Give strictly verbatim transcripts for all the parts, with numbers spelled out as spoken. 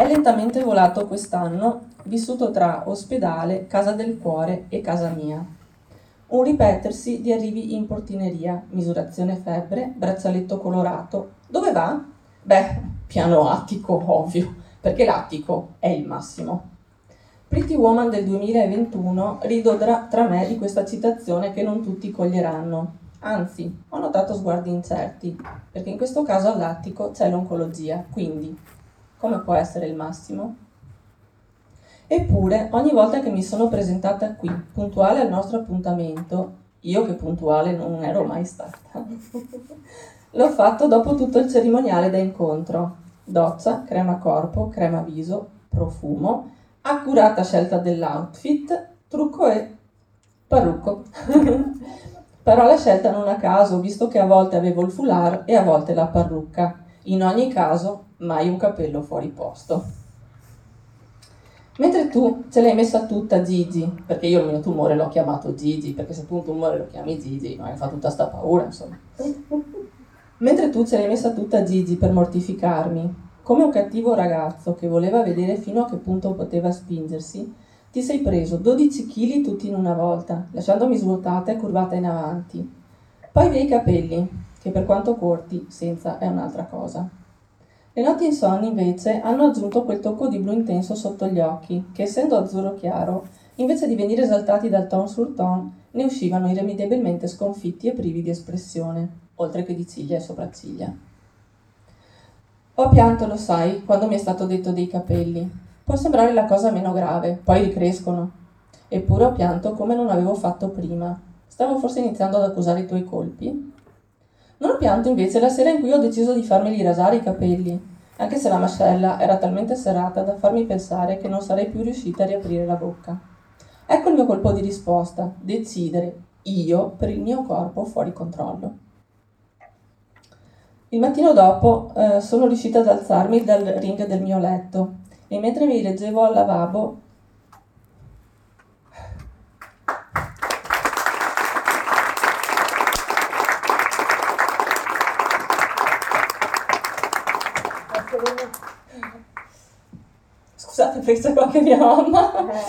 È lentamente volato quest'anno, vissuto tra ospedale, casa del cuore e casa mia. Un ripetersi di arrivi in portineria, misurazione febbre, braccialetto colorato. Dove va? Beh, piano attico, ovvio, perché l'attico è il massimo. Pretty Woman del duemilaventuno rido tra, tra me di questa citazione che non tutti coglieranno. Anzi, ho notato sguardi incerti, perché in questo caso all'attico c'è l'oncologia, quindi come può essere il massimo? Eppure, ogni volta che mi sono presentata qui, puntuale al nostro appuntamento, io che puntuale non ero mai stata, l'ho fatto dopo tutto il cerimoniale da incontro. Doccia, crema corpo, crema viso, profumo, accurata scelta dell'outfit, trucco e parrucco. Parola scelta non a caso, visto che a volte avevo il foulard e a volte la parrucca. In ogni caso, mai un capello fuori posto. Mentre tu ce l'hai messa tutta Gigi, perché io il mio tumore l'ho chiamato Gigi, perché se tu un tumore lo chiami Gigi, non mi fa tutta sta paura, insomma. Mentre tu ce l'hai messa tutta Gigi per mortificarmi, come un cattivo ragazzo che voleva vedere fino a che punto poteva spingersi, ti sei preso dodici chili tutti in una volta, lasciandomi svuotata e curvata in avanti. Poi via i capelli, che per quanto corti, senza è un'altra cosa. Le notti insonni, invece, hanno aggiunto quel tocco di blu intenso sotto gli occhi, che essendo azzurro chiaro, invece di venire esaltati dal ton sur ton, ne uscivano irrimediabilmente sconfitti e privi di espressione, oltre che di ciglia e sopracciglia. Ho pianto, lo sai, quando mi è stato detto dei capelli. Può sembrare la cosa meno grave, poi ricrescono. Eppure ho pianto come non avevo fatto prima. Stavo forse iniziando ad accusare i tuoi colpi? Non ho pianto invece la sera in cui ho deciso di farmeli rasare i capelli, anche se la mascella era talmente serrata da farmi pensare che non sarei più riuscita a riaprire la bocca. Ecco il mio colpo di risposta, decidere, io, per il mio corpo fuori controllo. Il mattino dopo eh, sono riuscita ad alzarmi dal ring del mio letto e mentre mi reggevo al lavabo Scusate, perché c'è qualche mia mamma.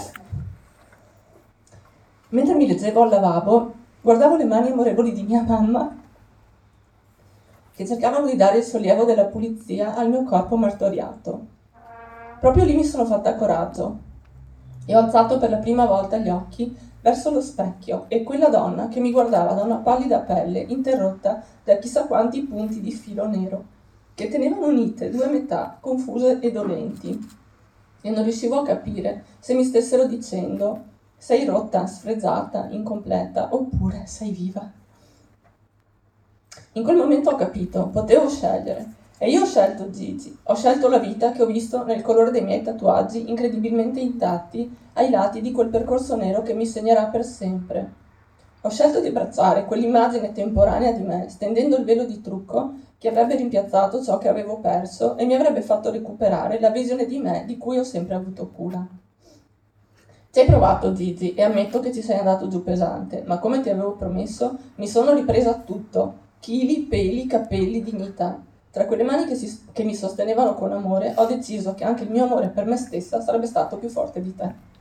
Mentre mi leggevo al lavabo, guardavo le mani amorevoli di mia mamma che cercavano di dare il sollievo della pulizia al mio corpo martoriato. Proprio lì mi sono fatta coraggio e ho alzato per la prima volta gli occhi verso lo specchio e quella donna che mi guardava da una pallida pelle interrotta da chissà quanti punti di filo nero che tenevano unite due metà confuse e dolenti. E non riuscivo a capire se mi stessero dicendo sei rotta, sfregiata, incompleta, oppure sei viva. In quel momento ho capito, potevo scegliere. E io ho scelto Gigi, ho scelto la vita che ho visto nel colore dei miei tatuaggi incredibilmente intatti ai lati di quel percorso nero che mi segnerà per sempre. Ho scelto di abbracciare quell'immagine temporanea di me, stendendo il velo di trucco che avrebbe rimpiazzato ciò che avevo perso e mi avrebbe fatto recuperare la visione di me di cui ho sempre avuto cura. Ci hai provato, Gigi, e ammetto che ci sei andato giù pesante, ma come ti avevo promesso, mi sono ripresa tutto. Chili, peli, capelli, dignità. Tra quelle mani che, si, che mi sostenevano con amore, ho deciso che anche il mio amore per me stessa sarebbe stato più forte di te.